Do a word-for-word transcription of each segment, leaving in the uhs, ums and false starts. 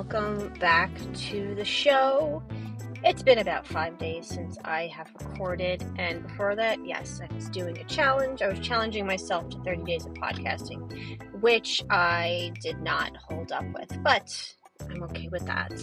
welcome back to the show. It's been about five days since I have recorded, and before that, yes, I was doing a challenge. I was challenging myself to thirty days of podcasting, which I did not hold up with, but I'm okay with that.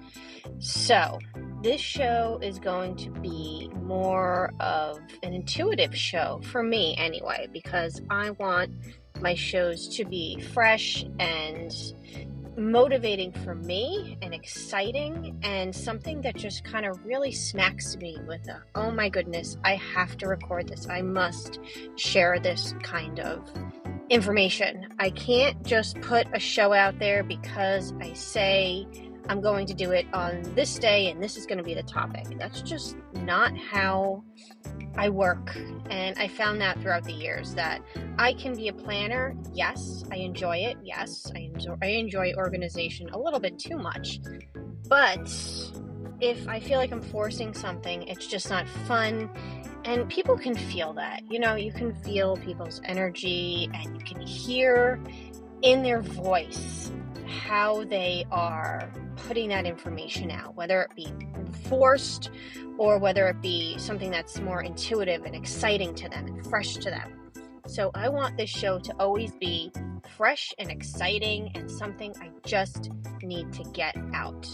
So, this show is going to be more of an intuitive show, for me anyway, because I want my shows to be fresh and motivating for me and exciting and something that just kind of really smacks me with a, oh my goodness, I have to record this. I must share this kind of information. I can't just put a show out there because I say I'm going to do it on this day and this is going to be the topic. That's just not how I work, and I found that throughout the years that I can be a planner. Yes, I enjoy it. Yes, I enjoy, I enjoy organization a little bit too much. But if I feel like I'm forcing something, it's just not fun. And people can feel that. You know, you can feel people's energy and you can hear in their voice how they are putting that information out, whether it be forced or whether it be something that's more intuitive and exciting to them and fresh to them. So I want this show to always be fresh and exciting and something I just need to get out.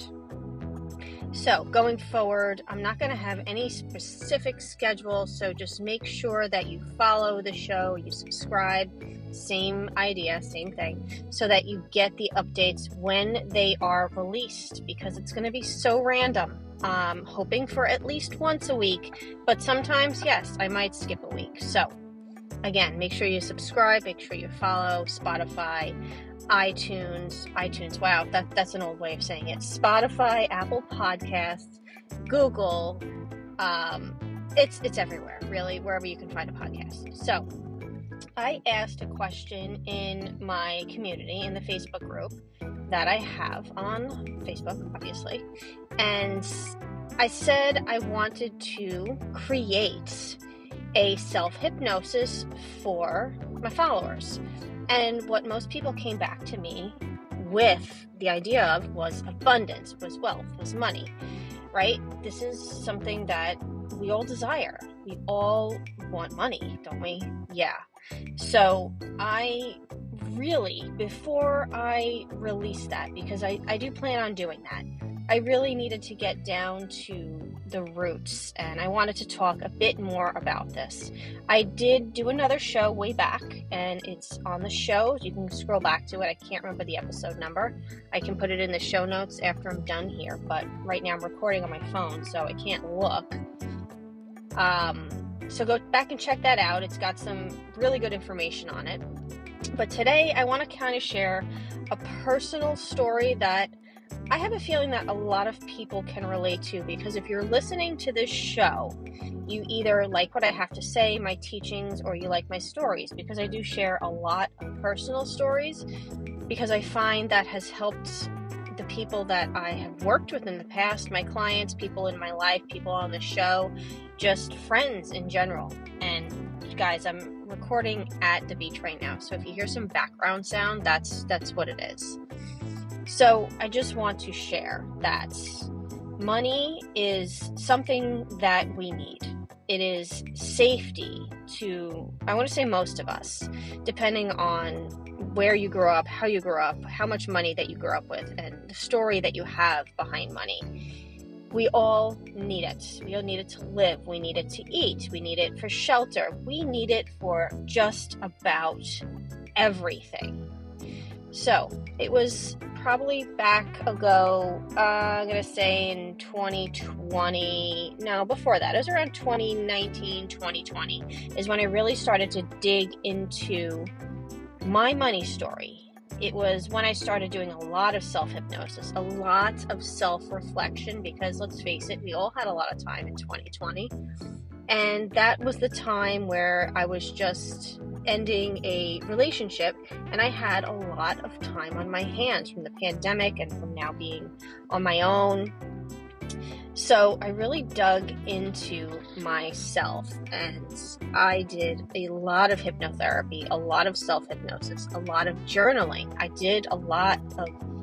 So going forward, I'm not going to have any specific schedule, so just make sure that you follow the show, you subscribe, same idea, same thing, so that you get the updates when they are released, because it's going to be so random. Um, hoping for at least once a week, but sometimes, yes, I might skip a week. So again, make sure you subscribe, make sure you follow Spotify, iTunes, iTunes, wow, that, that's an old way of saying it, Spotify, Apple Podcasts, Google, um, it's, it's everywhere, really, wherever you can find a podcast. So, I asked a question in my community, in the Facebook group that I have on Facebook, obviously, and I said I wanted to create a self-hypnosis for my followers. And what most people came back to me with the idea of was abundance, was wealth, was money, right? This is something that we all desire. We all want money, don't we? Yeah. So I really, before I release that, because I, I do plan on doing that, I really needed to get down to the roots, and I wanted to talk a bit more about this. I did do another show way back, and it's on the show. You can scroll back to it. I can't remember the episode number. I can put it in the show notes after I'm done here, but right now I'm recording on my phone, so I can't look. Um, so go back and check that out. It's got some really good information on it. But today I want to kind of share a personal story that I have a feeling that a lot of people can relate to, because if you're listening to this show, you either like what I have to say, my teachings, or you like my stories, because I do share a lot of personal stories, because I find that has helped the people that I have worked with in the past, my clients, people in my life, people on the show, just friends in general. And guys, I'm recording at the beach right now, so if you hear some background sound, that's that's what it is. So I just want to share that money is something that we need. It is safety to, I want to say most of us, depending on where you grew up, how you grew up, how much money that you grew up with, and the story that you have behind money. We all need it. We all need it to live. We need it to eat. We need it for shelter. We need it for just about everything. So it was probably back ago, uh, I'm going to say in twenty twenty, no, before that, it was around twenty nineteen, twenty twenty, is when I really started to dig into my money story. It was when I started doing a lot of self-hypnosis, a lot of self-reflection, because let's face it, we all had a lot of time in twenty twenty. And that was the time where I was just ending a relationship, and I had a lot of time on my hands from the pandemic and from now being on my own. So I really dug into myself, and I did a lot of hypnotherapy, a lot of self-hypnosis, a lot of journaling. I did a lot of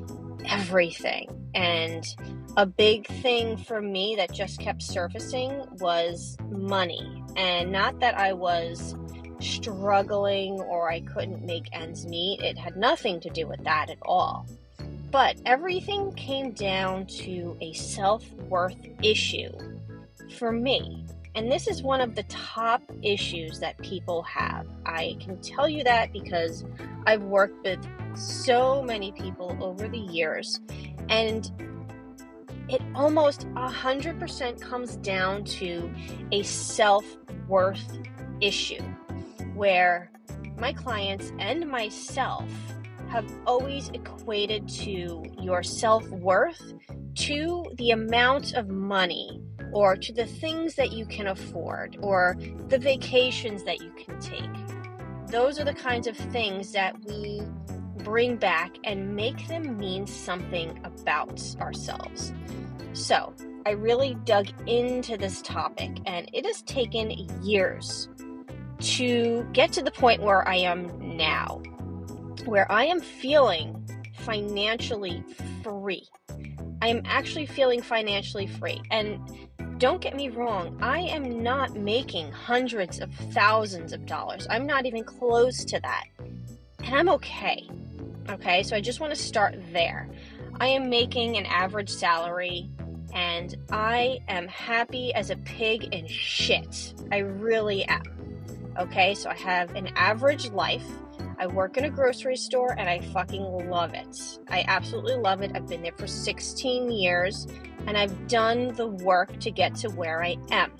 everything. And a big thing for me that just kept surfacing was money. And not that I was struggling or I couldn't make ends meet. It had nothing to do with that at all. But everything came down to a self-worth issue for me. And this is one of the top issues that people have. I can tell you that because I've worked with so many people over the years, and it almost one hundred percent comes down to a self-worth issue, where my clients and myself have always equated to your self-worth to the amount of money or to the things that you can afford or the vacations that you can take. Those are the kinds of things that we bring back and make them mean something about ourselves. So I really dug into this topic, and it has taken years to get to the point where I am now, where I am feeling financially free. I am actually feeling financially free. And don't get me wrong, I am not making hundreds of thousands of dollars. I'm not even close to that. And I'm okay. Okay, so I just want to start there. I am making an average salary, and I am happy as a pig in shit. I really am. Okay, so I have an average life. I work in a grocery store, and I fucking love it. I absolutely love it. I've been there for sixteen years, and I've done the work to get to where I am.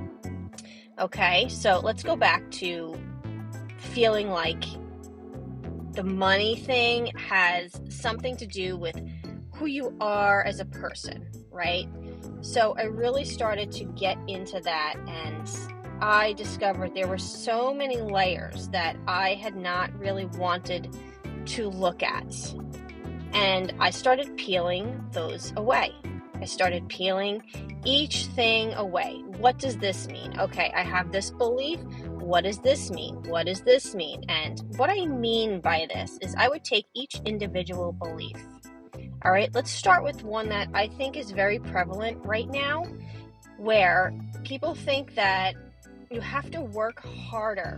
Okay, so let's go back to feeling like the money thing has something to do with who you are as a person, right? So I really started to get into that, and I discovered there were so many layers that I had not really wanted to look at. And I started peeling those away. I started peeling each thing away. What does this mean? Okay, I have this belief. What does this mean? What does this mean? And what I mean by this is I would take each individual belief. All right, let's start with one that I think is very prevalent right now, where people think that you have to work harder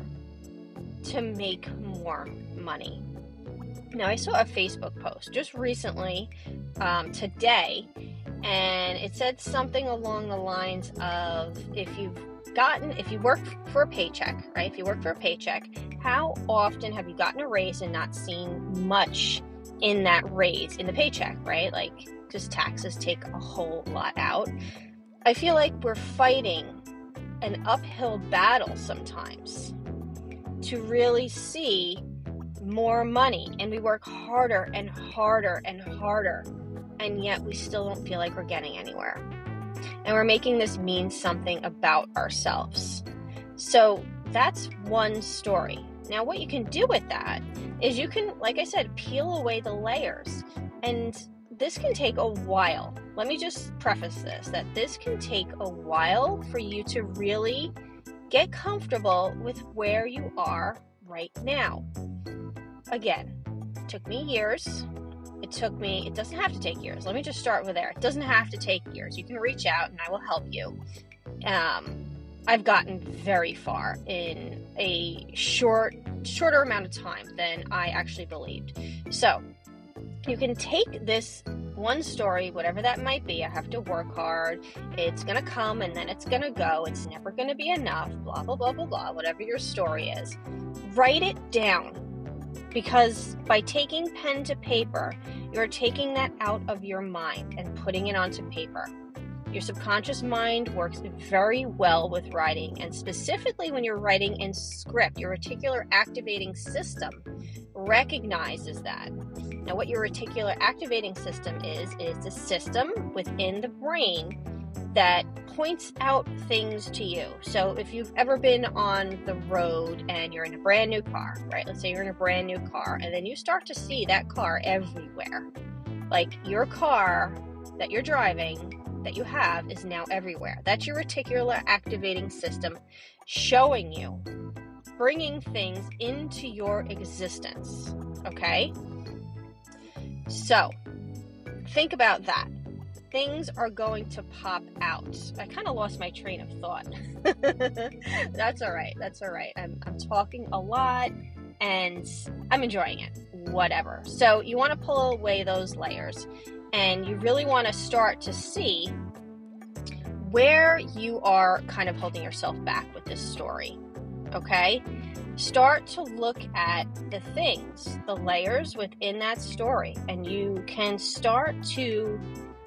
to make more money. Now, I saw a Facebook post just recently, um, today, and it said something along the lines of, if you've gotten, if you work for a paycheck, right? If you work for a paycheck, how often have you gotten a raise and not seen much in that raise in the paycheck, right? Like, just taxes take a whole lot out. I feel like we're fighting an uphill battle sometimes to really see more money, and we work harder and harder and harder, and yet we still don't feel like we're getting anywhere. And we're making this mean something about ourselves. So that's one story. Now, what you can do with that is you can, like I said, peel away the layers. And this can take a while. Let me just preface this, that this can take a while for you to really get comfortable with where you are right now. Again, it took me years. It took me, it doesn't have to take years. Let me just start with there. It doesn't have to take years. You can reach out and I will help you. Um, I've gotten very far in a short, shorter amount of time than I actually believed. So you can take this one story, whatever that might be. I have to work hard. It's going to come and then it's going to go. It's never going to be enough. Blah, blah, blah, blah, blah. Whatever your story is. Write it down. Because by taking pen to paper, you're taking that out of your mind and putting it onto paper. Your subconscious mind works very well with writing, and specifically when you're writing in script, your reticular activating system recognizes that. Now, what your reticular activating system is, is a system within the brain that points out things to you. So if you've ever been on the road and you're in a brand new car, right? Let's say you're in a brand new car, and then you start to see that car everywhere. Like, your car that you're driving, that you have, is now everywhere. That's your reticular activating system showing you, bringing things into your existence, okay? So, think about that. Things are going to pop out. I kind of lost my train of thought. That's all right. That's all right. I'm, I'm talking a lot and I'm enjoying it. Whatever. So you want to pull away those layers and you really want to start to see where you are kind of holding yourself back with this story. Okay? Start to look at the things, the layers within that story, and you can start to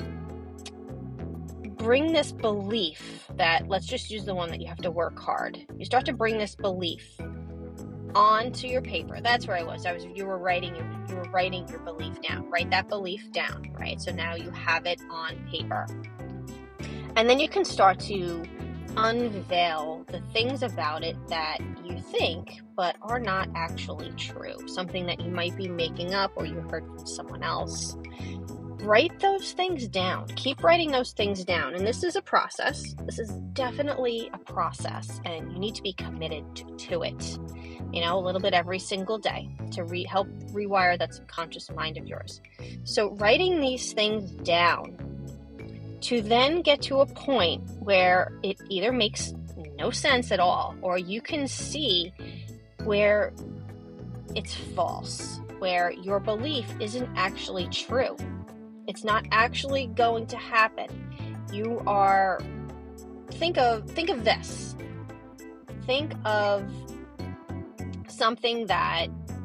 bring this belief that, let's just use the one that you have to work hard. You start to bring this belief onto your paper. That's where I was. I was. You were writing. Your, you were writing your belief down. Write that belief down. Right. So now you have it on paper, and then you can start to unveil the things about it that you think but are not actually true. Something that you might be making up or you heard from someone else. Write those things down. Keep writing those things down. And this is a process. This is definitely a process, and you need to be committed to, to it. You know, a little bit every single day to re- help rewire that subconscious mind of yours. So writing these things down to then get to a point where it either makes no sense at all, or you can see where it's false, where your belief isn't actually true. It's not actually going to happen. You are, think of, think of this. Think of something that,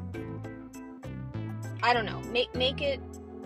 I don't know, make, make it,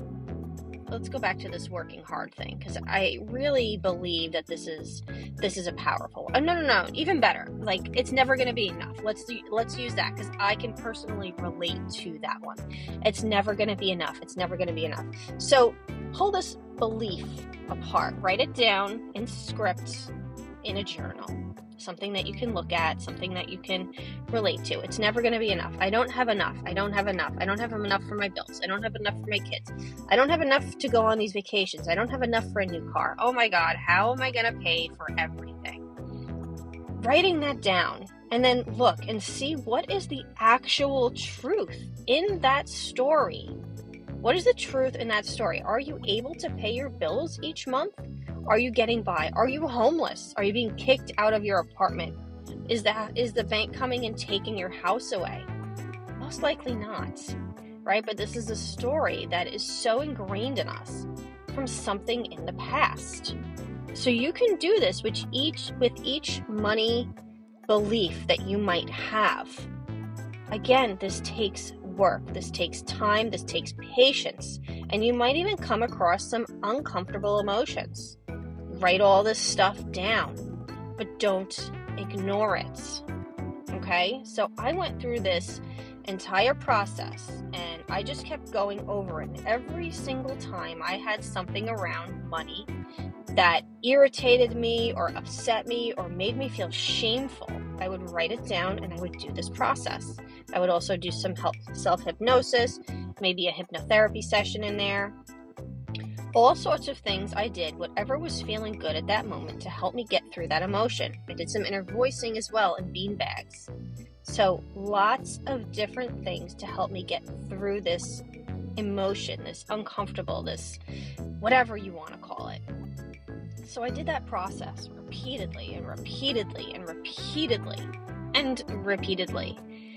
let's go back to this working hard thing, because I really believe that this is, this is a powerful, oh, no, no, no, even better. Like, it's never going to be enough. Let's do, let's use that, because I can personally relate to that one. It's never going to be enough. It's never going to be enough. So pull this belief apart, write it down in script in a journal, something that you can look at, something that you can relate to. It's never going to be enough. I don't have enough. I don't have enough. I don't have enough for my bills. I don't have enough for my kids. I don't have enough to go on these vacations. I don't have enough for a new car. Oh my God, how am I going to pay for everything? Writing that down, and then look and see what is the actual truth in that story. What is the truth in that story? Are you able to pay your bills each month? Are you getting by? Are you homeless? Are you being kicked out of your apartment? Is that is the bank coming and taking your house away? Most likely not, right? But this is a story that is so ingrained in us from something in the past. So you can do this with each with each money belief that you might have. Again, this takes work, this takes time, this takes patience, and you might even come across some uncomfortable emotions. Write all this stuff down, but don't ignore it. Okay? So I went through this entire process and I just kept going over it. And every single time I had something around money that irritated me or upset me or made me feel shameful, I would write it down and I would do this process. I would also do some help, self-hypnosis, maybe a hypnotherapy session in there. All sorts of things I did, whatever was feeling good at that moment to help me get through that emotion. I did some inner voicing as well in beanbags. So lots of different things to help me get through this emotion, this uncomfortable, this whatever you want to call it. So I did that process repeatedly and repeatedly and repeatedly and repeatedly.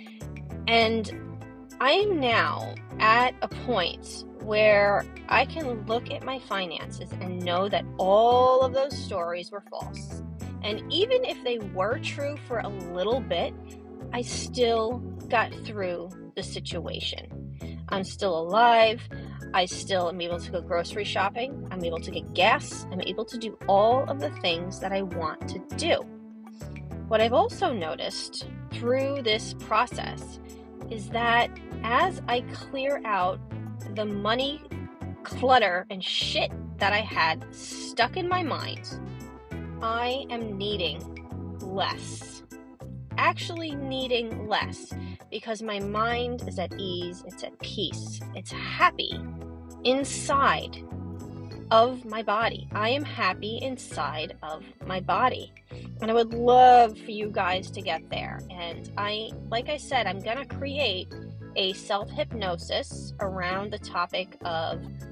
And I am now at a point where I can look at my finances and know that all of those stories were false. And even if they were true for a little bit, I still got through the situation. I'm still alive. I still am able to go grocery shopping. I'm able to get gas. I'm able to do all of the things that I want to do. What I've also noticed through this process is that as I clear out the money clutter and shit that I had stuck in my mind, I am needing less. Actually needing less because my mind is at ease, it's at peace, it's happy inside of my body. I am happy inside of my body. And I would love for you guys to get there. And I, like I said, I'm going to create a self-hypnosis around the topic of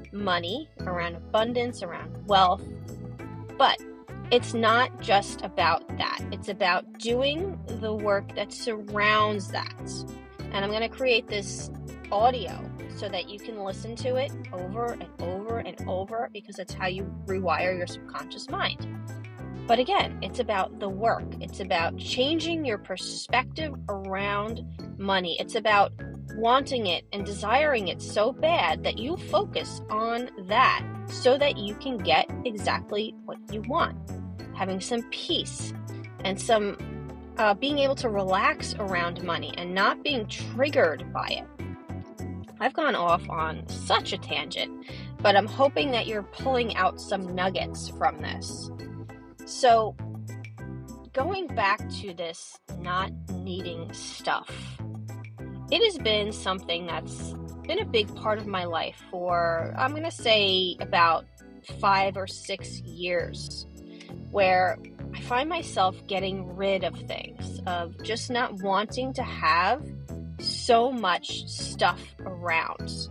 money, around abundance, around wealth. But it's not just about that. It's about doing the work that surrounds that. And I'm going to create this audio so that you can listen to it over and over and over, because that's how you rewire your subconscious mind. But again, it's about the work. It's about changing your perspective around money. It's about wanting it and desiring it so bad that you focus on that so that you can get exactly what you want. Having some peace and some uh, being able to relax around money and not being triggered by it. I've gone off on such a tangent, but I'm hoping that you're pulling out some nuggets from this. So, going back to this not needing stuff, it has been something that's been a big part of my life for, I'm going to say, about five or six years, where I find myself getting rid of things, of just not wanting to have so much stuff around.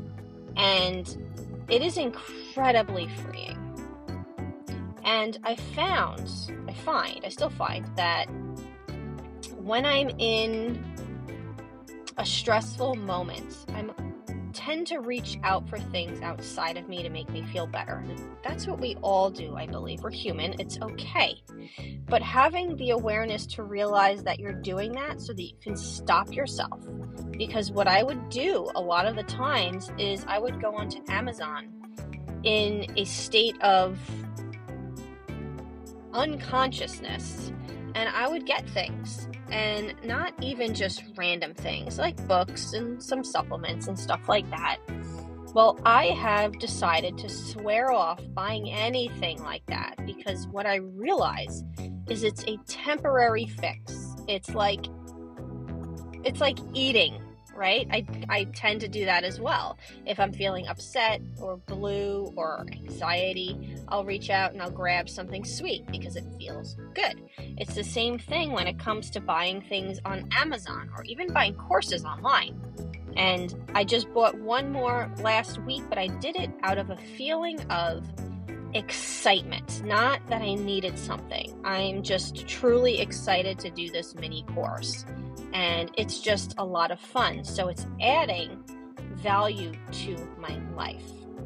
And it is incredibly freeing. And I found, I find, I still find that when I'm in a stressful moment, I tend to reach out for things outside of me to make me feel better. That's what we all do, I believe. We're human. It's okay. But having the awareness to realize that you're doing that so that you can stop yourself. Because what I would do a lot of the times is I would go onto Amazon in a state of unconsciousness, and I would get things, and not even just random things like books and some supplements and stuff like that. Well, I have decided to swear off buying anything like that, because what I realize is it's a temporary fix. It's like it's like eating, right? I, I tend to do that as well. If I'm feeling upset or blue or anxiety, I'll reach out and I'll grab something sweet because it feels good. It's the same thing when it comes to buying things on Amazon or even buying courses online. And I just bought one more last week, but I did it out of a feeling of excitement, not that I needed something. I'm just truly excited to do this mini course. And it's just a lot of fun. So it's adding value to my life.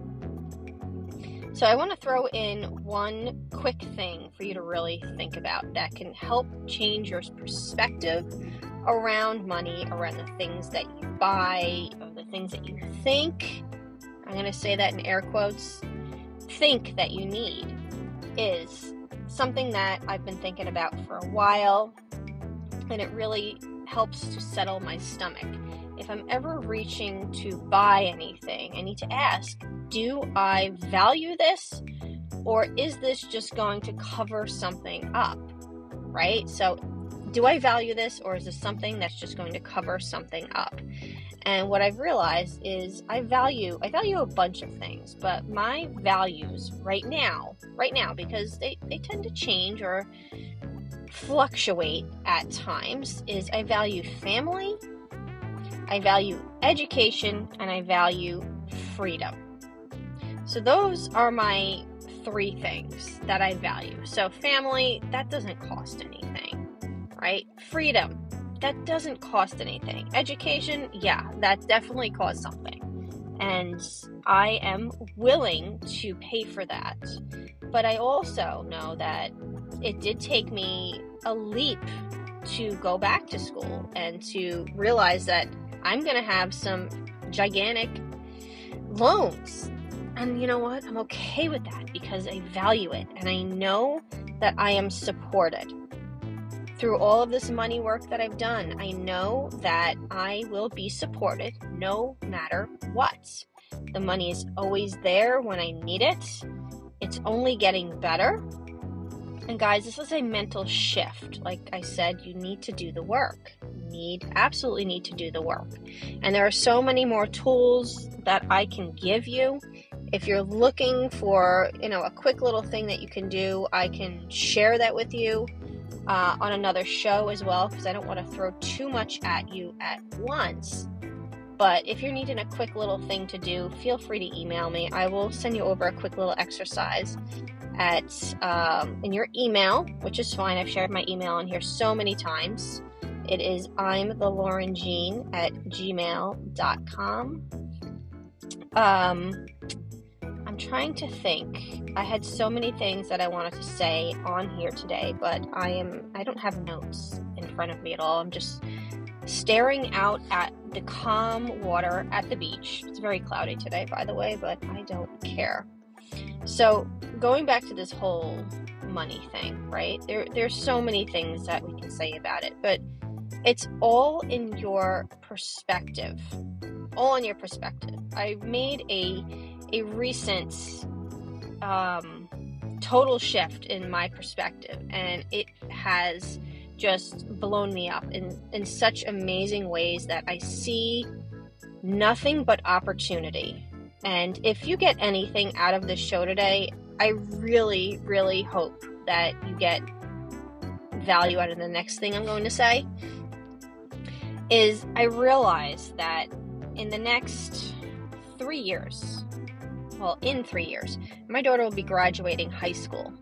So I want to throw in one quick thing for you to really think about that can help change your perspective around money, around the things that you buy, or the things that you think. I'm going to say that in air quotes. Think that you need is something that I've been thinking about for a while, and it really helps to settle my stomach. If I'm ever reaching to buy anything, I need to ask, do I value this, or is this just going to cover something up, right? So do I value this, or is this something that's just going to cover something up? And what I've realized is I value I value a bunch of things, but my values right now, right now, because they, they tend to change or fluctuate at times, is I value family, I value education, and I value freedom. So those are my three things that I value. So family, that doesn't cost anything, right? Freedom, that doesn't cost anything. Education, yeah, that definitely costs something. And I am willing to pay for that. But I also know that it did take me a leap to go back to school and to realize that I'm going to have some gigantic loans. And you know what? I'm okay with that because I value it. And I know that I am supported. Through all of this money work that I've done, I know that I will be supported no matter what. The money is always there when I need it. It's only getting better. And guys, this is a mental shift. Like I said, you need to do the work. You need, absolutely need to do the work. And there are so many more tools that I can give you. If you're looking for, you know, a quick little thing that you can do, I can share that with you uh, on another show as well, because I don't want to throw too much at you at once. But if you're needing a quick little thing to do, feel free to email me. I will send you over a quick little exercise at um, in your email, which is fine. I've shared my email on here so many times. It is I'm the Lauren Jean at gmail dot com. Um, I'm trying to think. I had so many things that I wanted to say on here today, but I am I don't have notes in front of me at all. I'm just staring out at the calm water at the beach. It's very cloudy today, by the way, but I don't care. So going back to this whole money thing, right? There, there's so many things that we can say about it, but it's all in your perspective. All in your perspective. I made a a recent um, total shift in my perspective, and it has just blown me up in, in such amazing ways that I see nothing but opportunity. And if you get anything out of this show today, I really, really hope that you get value out of the next thing I'm going to say. Is I realize that in the next three years, well, in three years, my daughter will be graduating high school.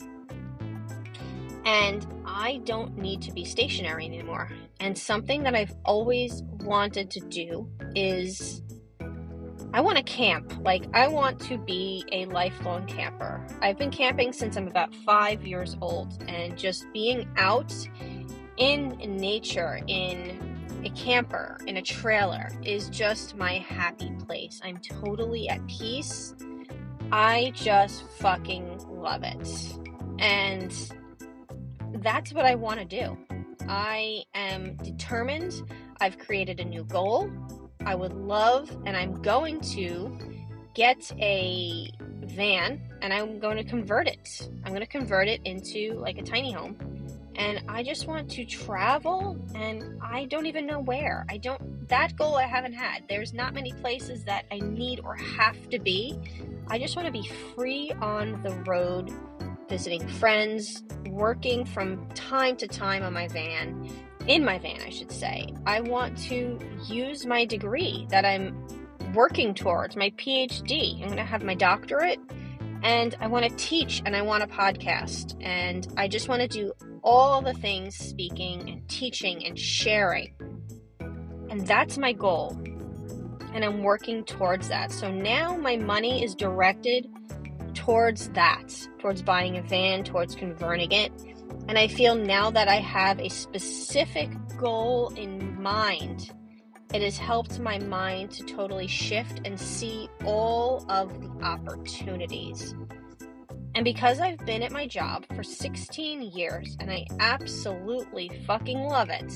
And I don't need to be stationary anymore. And something that I've always wanted to do is I want to camp. Like, I want to be a lifelong camper. I've been camping since I'm about five years old, and just being out in nature, in a camper, in a trailer, is just my happy place. I'm totally at peace. I just fucking love it. And that's what I want to do. I am determined. I've created a new goal. I would love, and I'm going to get a van, and I'm going to convert it. I'm going to convert it into like a tiny home. And I just want to travel, and I don't even know where. I don't, that goal I haven't had. There's not many places that I need or have to be. I just want to be free on the road, visiting friends, working from time to time on my van, in my van, I should say. I want to use my degree that I'm working towards, my P H D. I'm going to have my doctorate, and I want to teach, and I want to podcast, and I just want to do all the things, speaking and teaching and sharing. And that's my goal. And I'm working towards that. So now my money is directed towards that, towards buying a van, towards converting it. And I feel now that I have a specific goal in mind, it has helped my mind to totally shift and see all of the opportunities. And because I've been at my job for sixteen years and I absolutely fucking love it,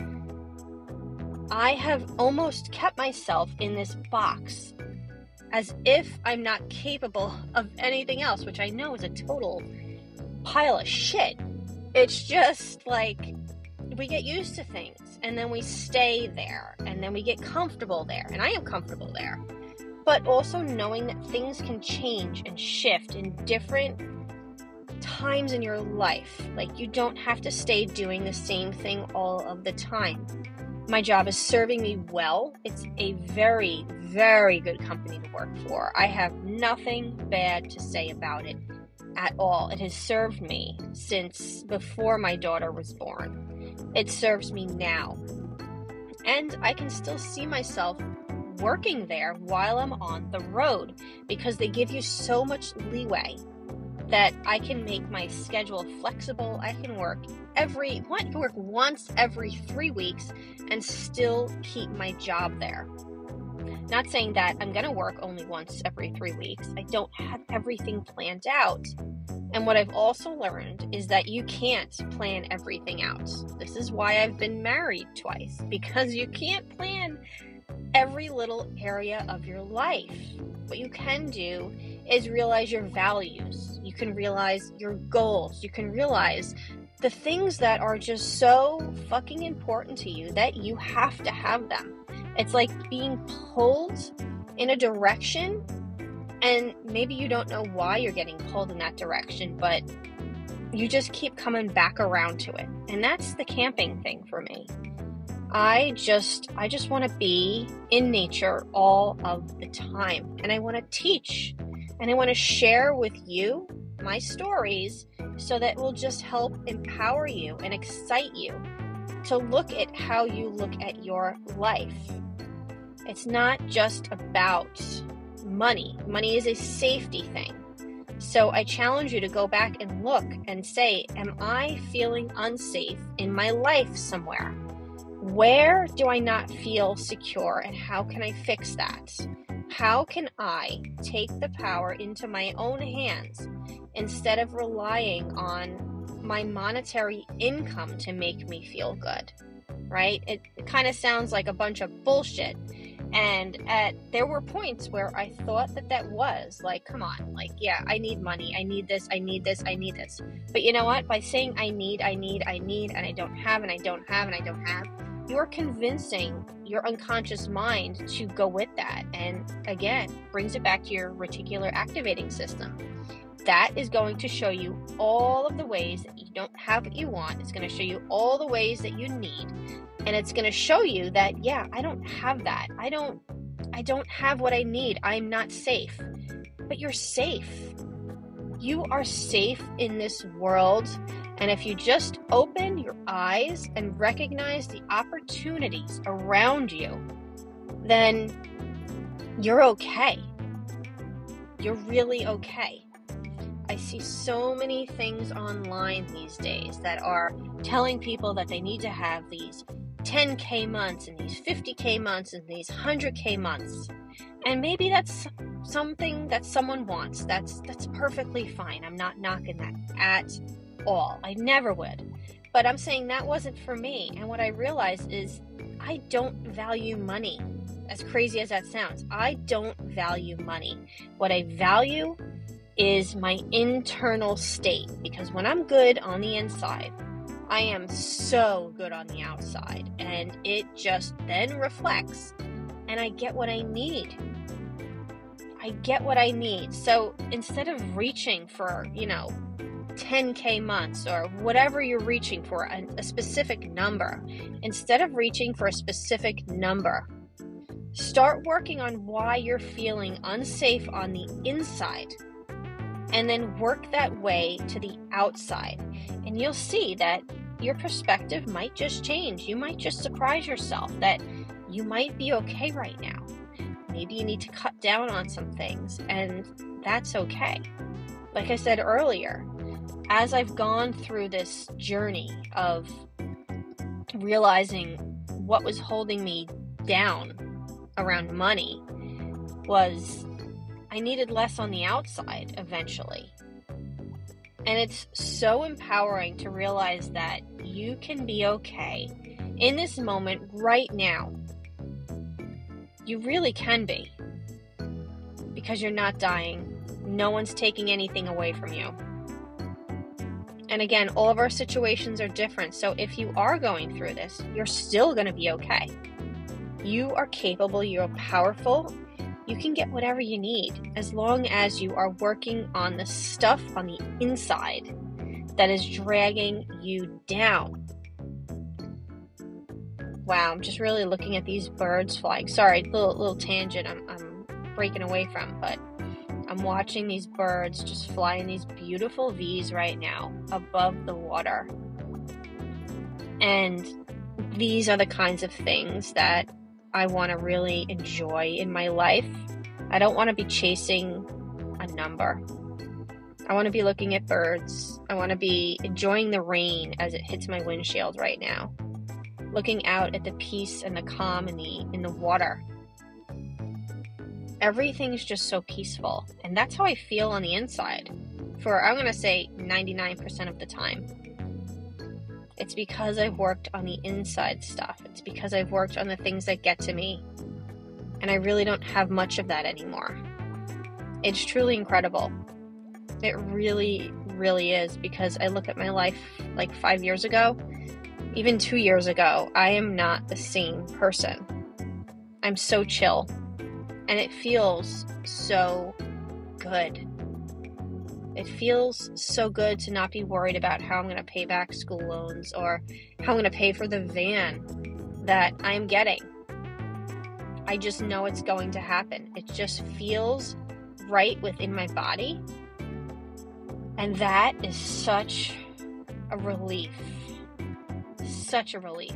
I have almost kept myself in this box as if I'm not capable of anything else, which I know is a total pile of shit. It's just like we get used to things and then we stay there and then we get comfortable there, and I am comfortable there. But also knowing that things can change and shift in different times in your life. Like, you don't have to stay doing the same thing all of the time. My job is serving me well. It's a very, very good company to work for. I have nothing bad to say about it at all. It has served me since before my daughter was born. It serves me now. And I can still see myself working there while I'm on the road, because they give you so much leeway that I can make my schedule flexible. I can work every, I can work once every three weeks and still keep my job there. Not saying that I'm going to work only once every three weeks. I don't have everything planned out. And what I've also learned is that you can't plan everything out. This is why I've been married twice, because you can't plan every little area of your life. What you can do is realize your values. You can realize your goals. You can realize the things that are just so fucking important to you that you have to have them. It's like being pulled in a direction, and maybe you don't know why you're getting pulled in that direction, but you just keep coming back around to it. And that's the camping thing for me. I just I just want to be in nature all of the time, and I want to teach, and I want to share with you my stories so that it will just help empower you and excite you to look at how you look at your life. It's not just about money. Money is a safety thing. So I challenge you to go back and look and say, am I feeling unsafe in my life somewhere? Where do I not feel secure, and how can I fix that? How can I take the power into my own hands instead of relying on my monetary income to make me feel good, right? It, it kind of sounds like a bunch of bullshit. And at, there were points where I thought that that was like, come on, like, yeah, I need money. I need this. I need this. I need this. But you know what? By saying I need, I need, I need, and I don't have, and I don't have, and I don't have, you're convincing your unconscious mind to go with that. And again, brings it back to your reticular activating system. That is going to show you all of the ways that you don't have what you want. It's going to show you all the ways that you need. And it's going to show you that, yeah, I don't have that. I don't, I don't have what I need. I'm not safe. But you're safe. You are safe in this world. And if you just open your eyes and recognize the opportunities around you, then you're okay. You're really okay. I see so many things online these days that are telling people that they need to have these ten K months and these fifty K months and these one hundred K months. And maybe that's something that someone wants. That's that's perfectly fine. I'm not knocking that at all. I never would. But I'm saying that wasn't for me. And what I realized is I don't value money. As crazy as that sounds, I don't value money. What I value is my internal state, because when I'm good on the inside, I am so good on the outside, and it just then reflects, and I get what I need. I get what I need. So instead of reaching for, you know, ten K months or whatever you're reaching for, a, a specific number, instead of reaching for a specific number, start working on why you're feeling unsafe on the inside. And then work that way to the outside. And you'll see that your perspective might just change. You might just surprise yourself that you might be okay right now. Maybe you need to cut down on some things, and that's okay. Like I said earlier, as I've gone through this journey of realizing what was holding me down around money was I needed less on the outside eventually. And it's so empowering to realize that you can be okay in this moment right now. You really can be. Because you're not dying. No one's taking anything away from you. And again, all of our situations are different. So if you are going through this, you're still going to be okay. You are capable. You're powerful. You can get whatever you need as long as you are working on the stuff on the inside that is dragging you down. Wow, I'm just really looking at these birds flying. Sorry, little little tangent I'm, I'm breaking away from, but I'm watching these birds just fly in these beautiful V's right now above the water. And these are the kinds of things that I want to really enjoy in my life. I don't want to be chasing a number. I want to be looking at birds. I want to be enjoying the rain as it hits my windshield right now. Looking out at the peace and the calm in the in the water. Everything's just so peaceful. And that's how I feel on the inside. For, I'm going to say, ninety-nine percent of the time. It's because I've worked on the inside stuff. It's because I've worked on the things that get to me. And I really don't have much of that anymore. It's truly incredible. It really, really is, because I look at my life like five years ago, even two years ago, I am not the same person. I'm so chill. And it feels so good. It feels so good to not be worried about how I'm going to pay back school loans or how I'm going to pay for the van that I'm getting. I just know it's going to happen. It just feels right within my body. And that is such a relief. Such a relief.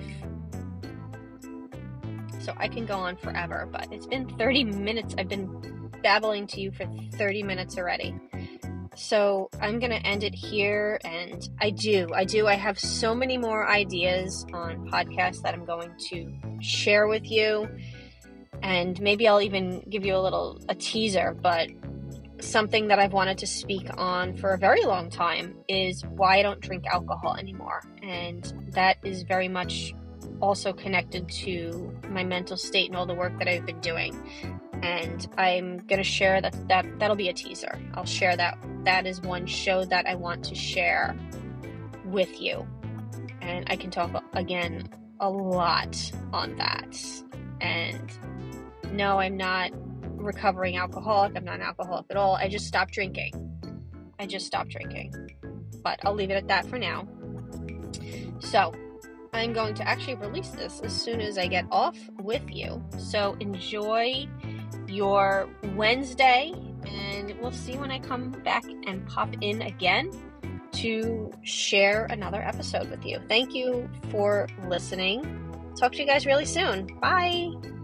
So I can go on forever, but it's been thirty minutes. I've been babbling to you for thirty minutes already. So I'm going to end it here. And I do, I do. I have so many more ideas on podcasts that I'm going to share with you. And maybe I'll even give you a little, a teaser, but something that I've wanted to speak on for a very long time is why I don't drink alcohol anymore. And that is very much also connected to my mental state and all the work that I've been doing. And I'm going to share that, that, that'll be a teaser. I'll share that. That is one show that I want to share with you. And I can talk again a lot on that. And no, I'm not recovering alcoholic. I'm not an alcoholic at all. I just stopped drinking. I just stopped drinking. But I'll leave it at that for now. So I'm going to actually release this as soon as I get off with you. So enjoy your Wednesday, and we'll see when I come back and pop in again to share another episode with you. Thank you for listening. Talk to you guys really soon. Bye.